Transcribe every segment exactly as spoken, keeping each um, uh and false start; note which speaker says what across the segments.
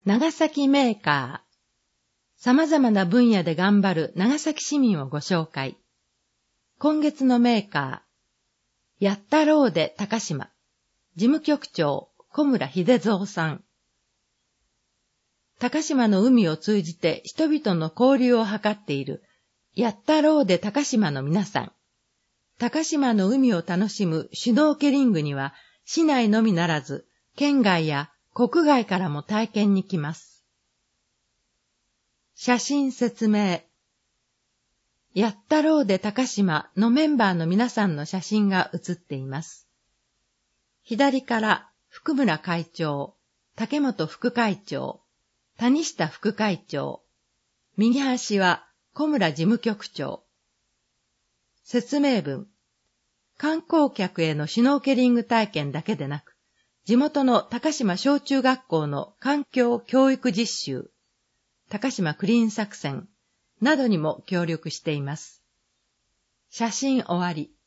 Speaker 1: 長崎メーカー。様々な分野で頑張る長崎市民をご紹介。今月のメーカー。やったろうで高島。事務局長、小村秀蔵さん。高島の海を通じて人々の交流を図っている、やったろうで高島の皆さん。高島の海を楽しむシュノーケリングには、市内のみならず、県外や国外からも体験に来ます。写真説明。やったろうで高島のメンバーの皆さんの写真が写っています。左から福村会長、竹本副会長、谷下副会長、右端は小村事務局長。説明文。観光客へのシュノーケリング体験だけでなく、地元の高島小中学校の環境教育実習、高島クリーン作戦などにも協力しています。写真終わり。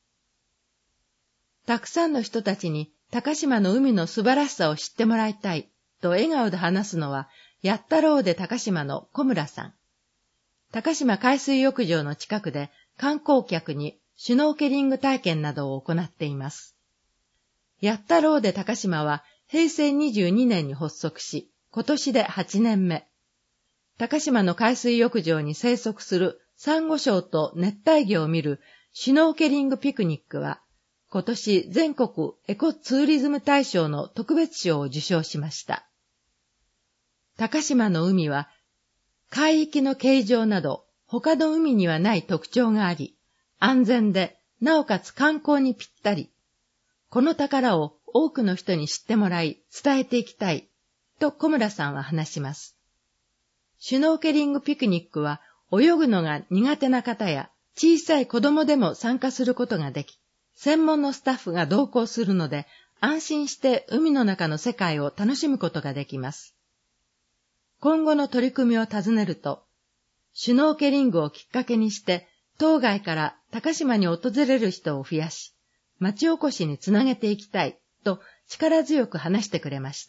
Speaker 1: たくさんの人たちに高島の海の素晴らしさを知ってもらいたいと笑顔で話すのは、やったろうで高島の小村さん。高島海水浴場の近くで観光客にシュノーケリング体験などを行っています。やったろうで高島はへいせいにじゅうにねんに発足し、今年ではちねんめ。高島の海水浴場に生息するサンゴ礁と熱帯魚を見るシュノーケリングピクニックは、今年全国エコツーリズム大賞の特別賞を受賞しました。高島の海は、海域の形状など他の海にはない特徴があり、安全で、なおかつ観光にぴったり。この宝を多くの人に知ってもらい、伝えていきたい、と小村さんは話します。シュノーケリングピクニックは、泳ぐのが苦手な方や小さい子供でも参加することができ、専門のスタッフが同行するので、安心して海の中の世界を楽しむことができます。今後の取り組みを尋ねると、シュノーケリングをきっかけにして、島外から高島に訪れる人を増やし、町おこしにつなげていきたいと力強く話してくれました。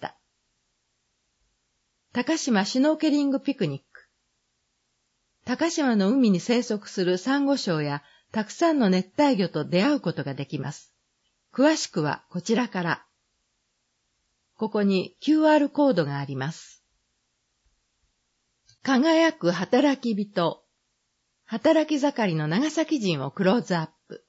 Speaker 1: 高島シュノーケリングピクニック。高島の海に生息するサンゴ礁やたくさんの熱帯魚と出会うことができます。詳しくはこちらから。ここに キューアール コードがあります。輝く働き人。働き盛りの長崎人をクローズアップ。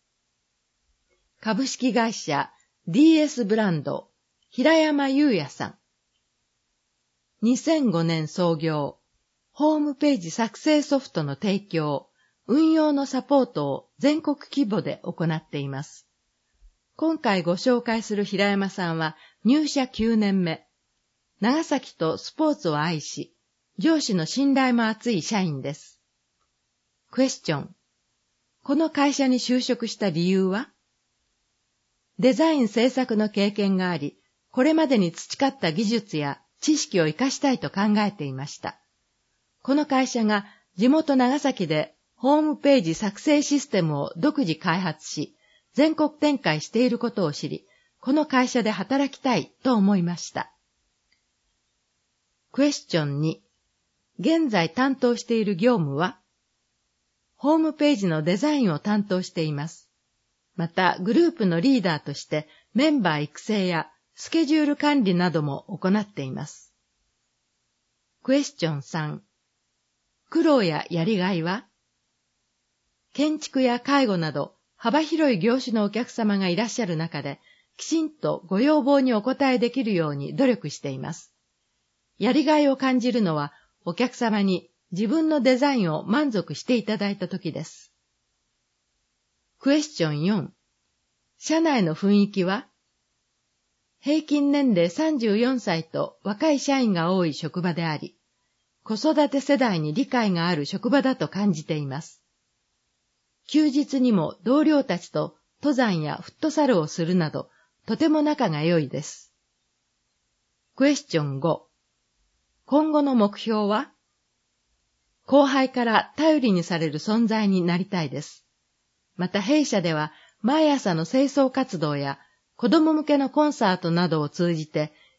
Speaker 1: 株式会社 ディーエス ブランド平山優也さん。にせんごねん創業。ホームページ作成ソフトの提供、運用のサポートを全国規模で行っています。今回ご紹介する平山さんは入社きゅうねんめ。長崎とスポーツを愛し、上司の信頼も厚い社員です。クエスチョン。この会社に就職した理由は？デザイン制作の経験があり、これまでに培った技術や知識を活かしたいと考えていました。この会社が地元長崎でホームページ作成システムを独自開発し、全国展開していることを知り、この会社で働きたいと思いました。クエスチョンに。現在担当している業務は？ホームページのデザインを担当しています。また、グループのリーダーとしてメンバー育成やスケジュール管理なども行っています。クエスチョンさん。苦労ややりがいは？建築や介護など幅広い業種のお客様がいらっしゃる中で、きちんとご要望にお応えできるように努力しています。やりがいを感じるのは、お客様に自分のデザインを満足していただいたときです。クエスチョンよん。社内の雰囲気は？平均年齢さんじゅうよんさいと若い社員が多い職場であり、子育て世代に理解がある職場だと感じています。休日にも同僚たちと登山やフットサルをするなど、とても仲が良いです。クエスチョンご。今後の目標は？後輩から頼りにされる存在になりたいです。また弊社では毎朝の清掃活動や子供向けのコンサートなどを通じて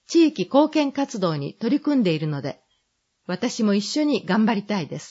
Speaker 1: 地域貢献活動に取り組んでいるので、私も一緒に頑張りたいです。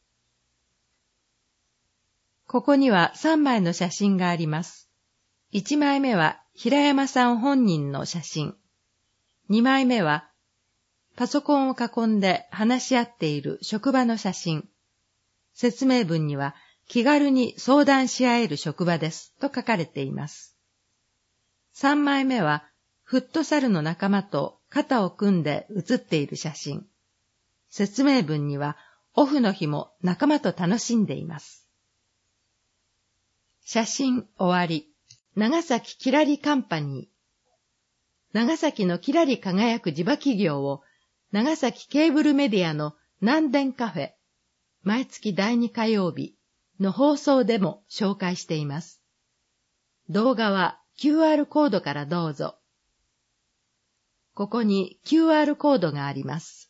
Speaker 1: ここにはさんまいの写真があります。いちまいめは平山さん本人の写真。にまいめはパソコンを囲んで話し合っている職場の写真。説明文には気軽に相談し合える職場ですと書かれています。さんまいめはフットサルの仲間と肩を組んで写っている写真。説明文にはオフの日も仲間と楽しんでいます。写真終わり。長崎キラリカンパニー。長崎のキラリ輝く地場企業を長崎ケーブルメディアの南電カフェ、毎月だいに火曜日の放送でも紹介しています。動画は キューアール コードからどうぞ。ここに キューアール コードがあります。